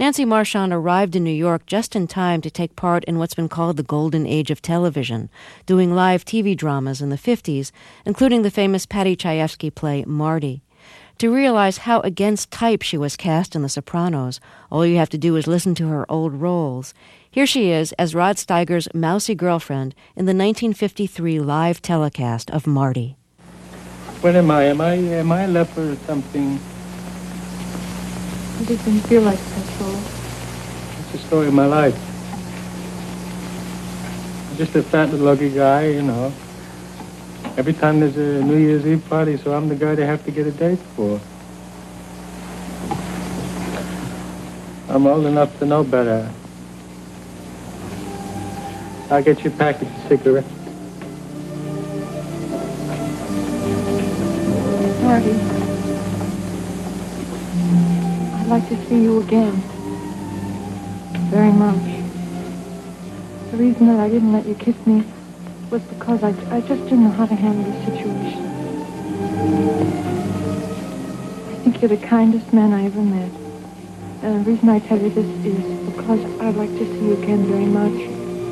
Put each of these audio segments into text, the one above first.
Nancy Marchand arrived in New York just in time to take part in what's been called the golden age of television, doing live TV dramas in the 50s, including the famous Paddy Chayefsky play Marty. To realize how against type she was cast in The Sopranos, all you have to do is listen to her old roles. Here she is as Rod Steiger's mousy girlfriend in the 1953 live telecast of Marty. What am I? Am I a leper or something? It doesn't feel like petrol. It's the story of my life. I'm just a fat little ugly guy, you know. Every time there's a New Year's Eve party, so I'm the guy they have to get a date for. I'm old enough to know better. I'll get you a package of cigarettes. Marty, I'd like to see you again. Very much. The reason that I didn't let you kiss me was because I just didn't know how to handle the situation. I think you're the kindest man I ever met. And the reason I tell you this is because I'd like to see you again very much.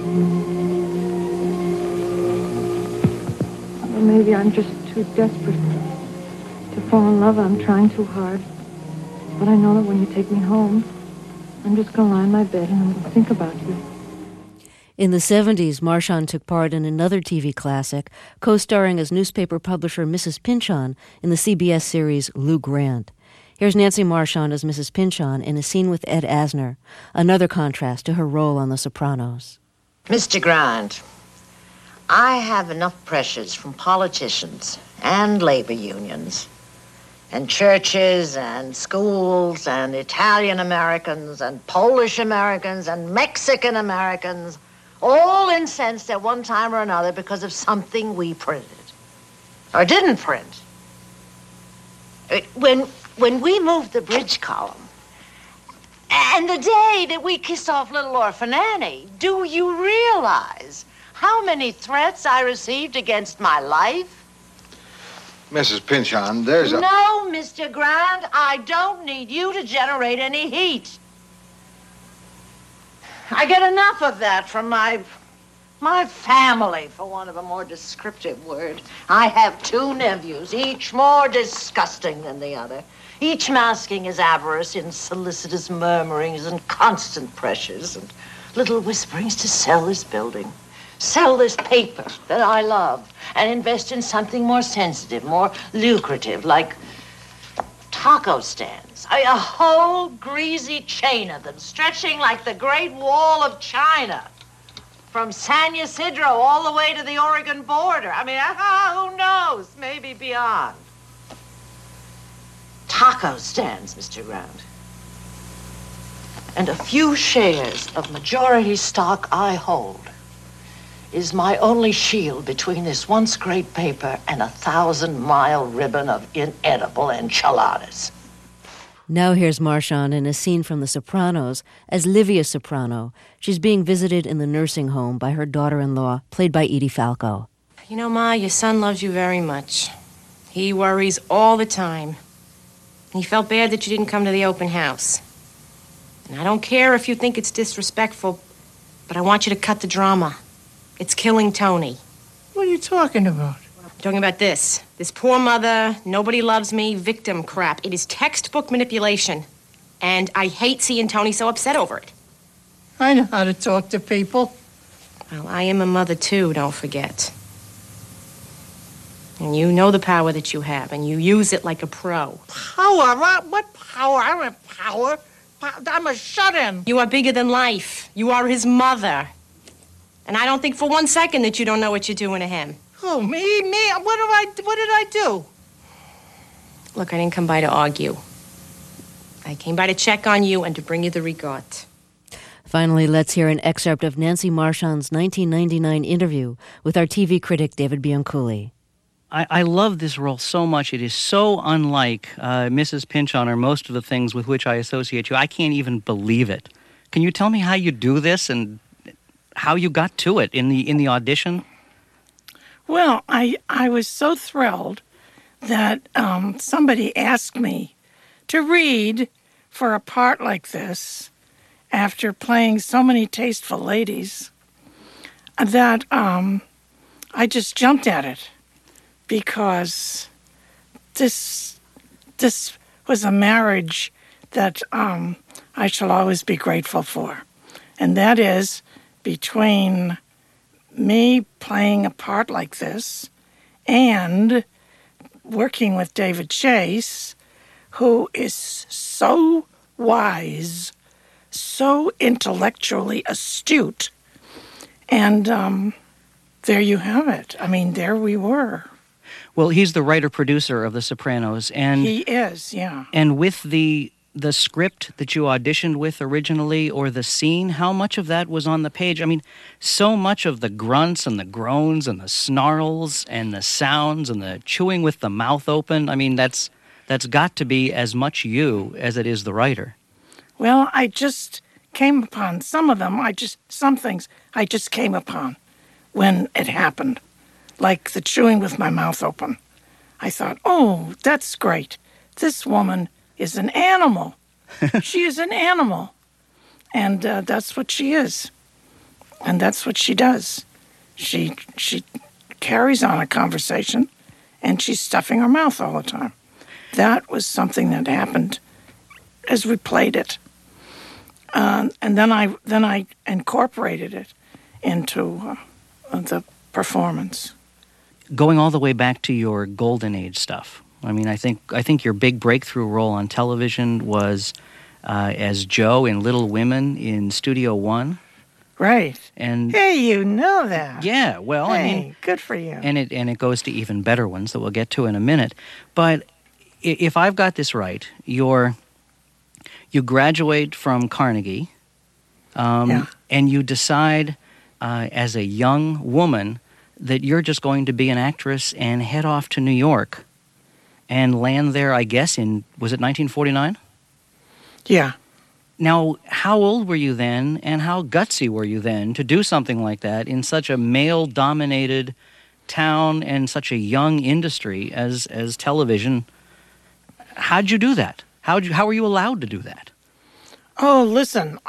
Or maybe I'm just too desperate to fall in love. I'm trying too hard. But I know that when you take me home, I'm just going to lie in my bed and I'm going to think about you. In the 70s, Marchand took part in another TV classic, co-starring as newspaper publisher Mrs. Pynchon in the CBS series Lou Grant. Here's Nancy Marchand as Mrs. Pynchon in a scene with Ed Asner, another contrast to her role on The Sopranos. Mr. Grant, I have enough pressures from politicians and labor unions and churches and schools and Italian Americans and Polish Americans and Mexican Americans, all incensed at one time or another because of something we printed or didn't print. When we moved the bridge column, and the day that we kissed off little Orphan Annie, do you realize how many threats I received against my life? Mrs. Pynchon, there's a... No, Mr. Grant, I don't need you to generate any heat. I get enough of that from my family, for want of a more descriptive word. I have 2 nephews, each more disgusting than the other, each masking his avarice in solicitous murmurings and constant pressures and little whisperings to sell this building, sell this paper that I love, and invest in something more sensitive, more lucrative, like taco stands. A whole greasy chain of them, stretching like the Great Wall of China, from San Ysidro all the way to the Oregon border. I mean, who knows? Maybe beyond. Taco stands, Mr. Grant. And a few shares of majority stock I hold is my only shield between this once great paper and a 1,000-mile ribbon of inedible enchiladas. Now here's Marchand in a scene from The Sopranos as Livia Soprano. She's being visited in the nursing home by her daughter-in-law, played by Edie Falco. You know, Ma, your son loves you very much. He worries all the time. He felt bad that you didn't come to the open house. And I don't care if you think it's disrespectful, but I want you to cut the drama. It's killing Tony. What are you talking about? I'm talking about this. This poor mother, nobody loves me, victim crap. It is textbook manipulation. And I hate seeing Tony so upset over it. I know how to talk to people. Well, I am a mother, too, don't forget. And you know the power that you have, and you use it like a pro. Power? What power? I don't have power. I'm a shut-in. You are bigger than life. You are his mother. And I don't think for one second that you don't know what you're doing to him. Who, me? What did I do? Look, I didn't come by to argue. I came by to check on you and to bring you the regard. Finally, let's hear an excerpt of Nancy Marchand's 1999 interview with our TV critic David Bianculli. I love this role so much. It is so unlike Mrs. Pynchon or most of the things with which I associate you. I can't even believe it. Can you tell me how you do this and how you got to it in the audition? Well, I was so thrilled that somebody asked me to read for a part like this after playing so many tasteful ladies, that I just jumped at it because this was a marriage that I shall always be grateful for. And that is between me playing a part like this and working with David Chase, who is so wise, so intellectually astute. And there you have it. I mean, there we were. Well, he's the writer-producer of The Sopranos. And he is, yeah. And with the script that you auditioned with originally, or the scene, how much of that was on the page? I mean, so much of the grunts and the groans and the snarls and the sounds and the chewing with the mouth open, I mean, that's got to be as much you as it is the writer. Well, I just came upon some of them. Some things I just came upon when it happened, like the chewing with my mouth open. I thought, oh, that's great. This woman is an animal. She is an animal. And that's what she is. And that's what she does. She carries on a conversation, and she's stuffing her mouth all the time. That was something that happened as we played it. And then I incorporated it into the performance. Going all the way back to your Golden Age stuff, I mean, I think your big breakthrough role on television was as Joe in Little Women in Studio One. Right. And hey, you know that. Yeah, well, hey, I mean, good for you. And it goes to even better ones that we'll get to in a minute. But if I've got this right, you graduate from Carnegie, and you decide as a young woman that you're just going to be an actress and head off to New York and land there, I guess, was it 1949? Yeah. Now, how old were you then, and how gutsy were you then to do something like that in such a male-dominated town and such a young industry as television? How'd you do that? How were you allowed to do that? Oh, listen,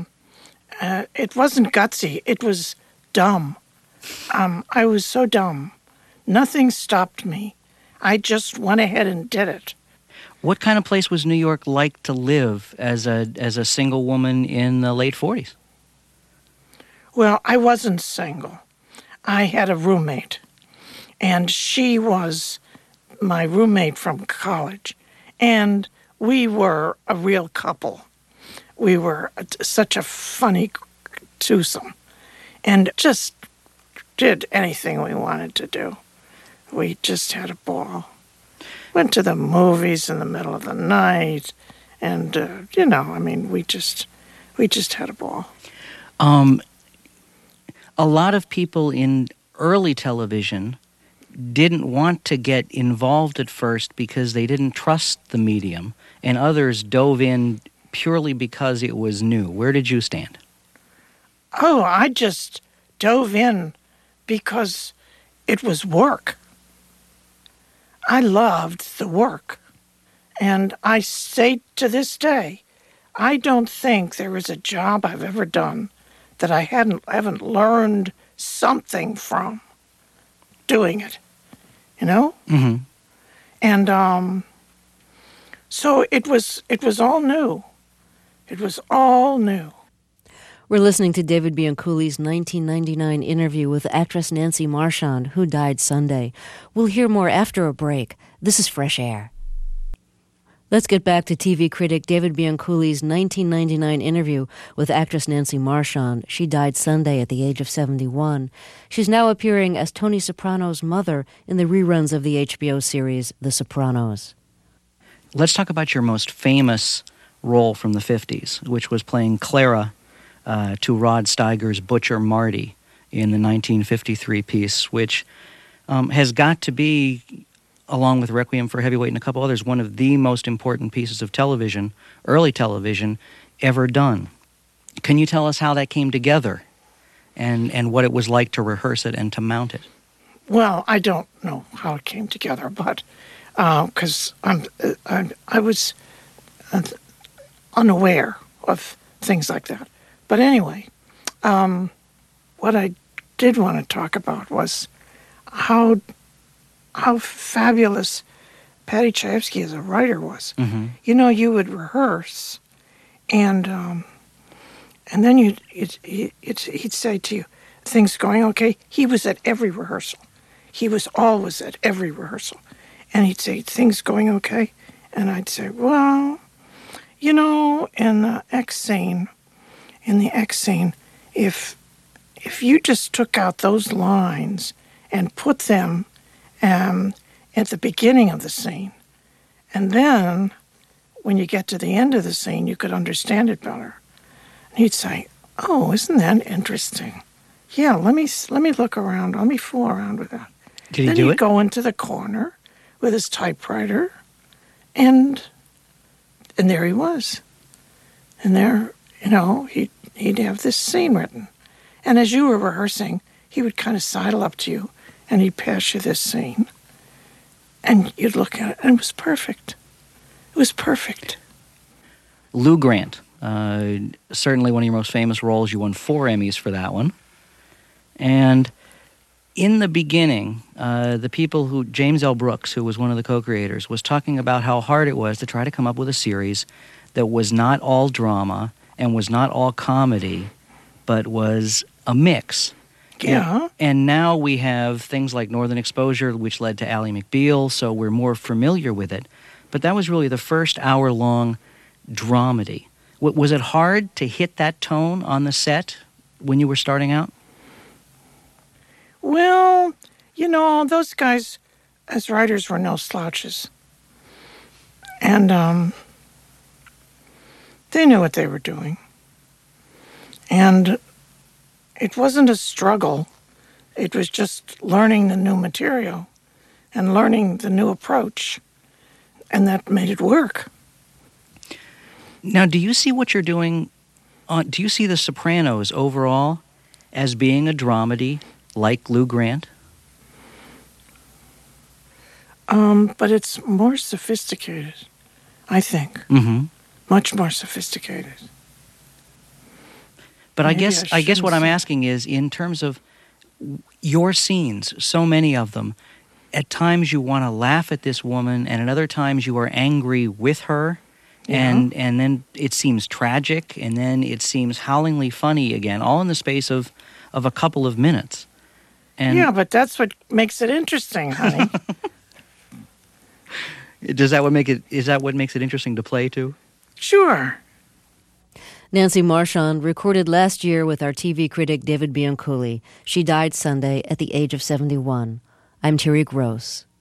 it wasn't gutsy. It was dumb. I was so dumb. Nothing stopped me. I just went ahead and did it. What kind of place was New York like to live as a single woman in the late 40s? Well, I wasn't single. I had a roommate, and she was my roommate from college, and we were a real couple. We were such a funny twosome, and just did anything we wanted to do. We just had a ball. Went to the movies in the middle of the night, and I mean, we just had a ball. A lot of people in early television didn't want to get involved at first because they didn't trust the medium, and others dove in purely because it was new. Where did you stand? Oh, I just dove in because it was work. I loved the work. And I say to this day, I don't think there is a job I've ever done that I haven't learned something from doing it. You know? Mm-hmm. And so it was all new. It was all new. We're listening to David Bianculli's 1999 interview with actress Nancy Marchand, who died Sunday. We'll hear more after a break. This is Fresh Air. Let's get back to TV critic David Bianculli's 1999 interview with actress Nancy Marchand. She died Sunday at the age of 71. She's now appearing as Tony Soprano's mother in the reruns of the HBO series The Sopranos. Let's talk about your most famous role from the 50s, which was playing Clara to Rod Steiger's Butcher Marty in the 1953 piece, which has got to be, along with Requiem for a Heavyweight and a couple others, one of the most important pieces of television, early television, ever done. Can you tell us how that came together and what it was like to rehearse it and to mount it? Well, I don't know how it came together, but because I was unaware of things like that. But anyway, what I did want to talk about was how fabulous Paddy Chayefsky as a writer was. Mm-hmm. You know, you would rehearse, and then he'd say to you, "Things going okay?" He was at every rehearsal. He was always at every rehearsal, and he'd say, "Things going okay?" And I'd say, "Well, you know, in the X scene, if you just took out those lines and put them at the beginning of the scene, and then when you get to the end of the scene, you could understand it better." And he'd say, "Oh, isn't that interesting? Yeah, let me look around. Let me fool around with that." Did he then do he'd it? go into the corner with his typewriter, and there he was. And there, you know, he'd have this scene written. And as you were rehearsing, he would kind of sidle up to you, and he'd pass you this scene. And you'd look at it, and it was perfect. It was perfect. Lou Grant, certainly one of your most famous roles. You won 4 Emmys for that one. And in the beginning, James L. Brooks, who was one of the co-creators, was talking about how hard it was to try to come up with a series that was not all drama and was not all comedy, but was a mix. Yeah. And now we have things like Northern Exposure, which led to Ally McBeal, so we're more familiar with it. But that was really the first hour-long dramedy. Was it hard to hit that tone on the set when you were starting out? Well, you know, those guys as writers were no slouches. And they knew what they were doing. And it wasn't a struggle. It was just learning the new material and learning the new approach. And that made it work. Now, do you see what you're doing do you see The Sopranos overall as being a dramedy like Lou Grant? But it's more sophisticated, I think. Mm-hmm. Much more sophisticated. But Maybe I guess what I'm shouldn't asking is, in terms of your scenes, so many of them, at times you want to laugh at this woman, and at other times you are angry with her, and then it seems tragic, and then it seems howlingly funny again, all in the space of a couple of minutes. And yeah, but that's what makes it interesting, honey. is that what makes it interesting to play to? Sure. Nancy Marchand recorded last year with our TV critic David Bianculli. She died Sunday at the age of 71. I'm Terry Gross.